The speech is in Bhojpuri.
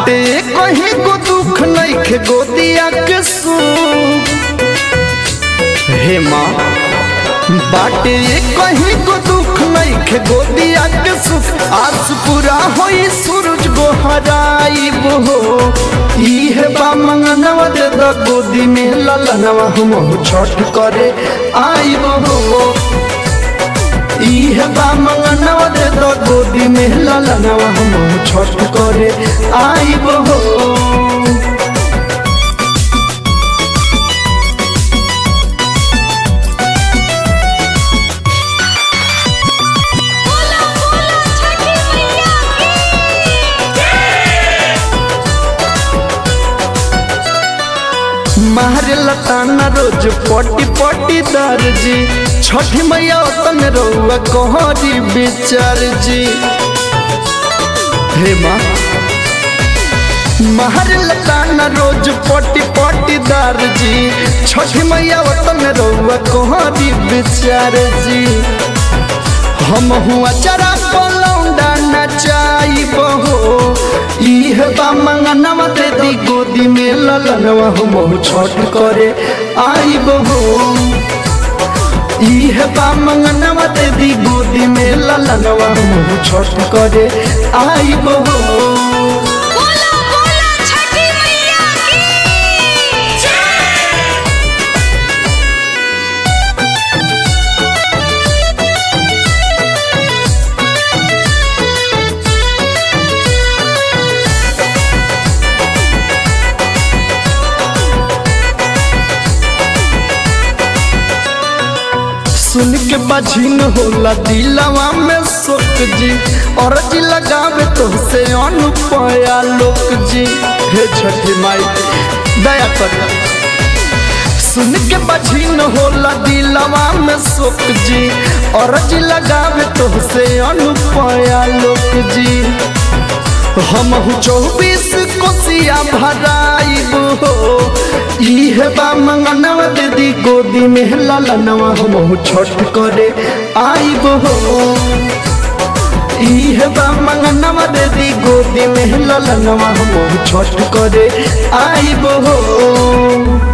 बाटे कहीं को दुख नहीं खे गोदिया के सुख। हे माँ बाटे कहीं को दुख नहीं खे गोदिया के सुख। आस पूरा होई सूरज गोहराई हो इहे बा मंगनवा दे द गोदी में ललनवा हम छठ करे आई हो। इहे बा मंगनवा दे द गोदी में ललनवा हम छठ करे आई हो। मारे लताना रोज पटी पटी दर्जी छठी मैया तन रउआ कहरी विचार जी। हे माँ मारे लताना रोज पटी पटी दर्जी छठी मैया तन रउआ कहरी विचार जी। हम हुआ चरा पलौंडा नचाई बहो इहे बा मंगनवा दे दी गोदी में ललनवा हम छठ करे आई बहो। इहे बा मंगनवा दे दी गोदी में ललनवा हम छठ करे आई बहो। सुन के बझिन होला दिलवा में शोक जी और जी लगावे तो से अनुपया लोक जी। हे छठी माई दया कर। सुन के बझिन होला दिलवा में शोक जी और जी लगावे तो से अनुपया लोक जी। हम 24 कोसिया भराई हो इहे बा मंगनवा दे दी गोदी में ललनवा हम छठ करे आई हो। इहे बा मंगनवा दे दी गोदी में ललनवा हम छठ करे आई हो।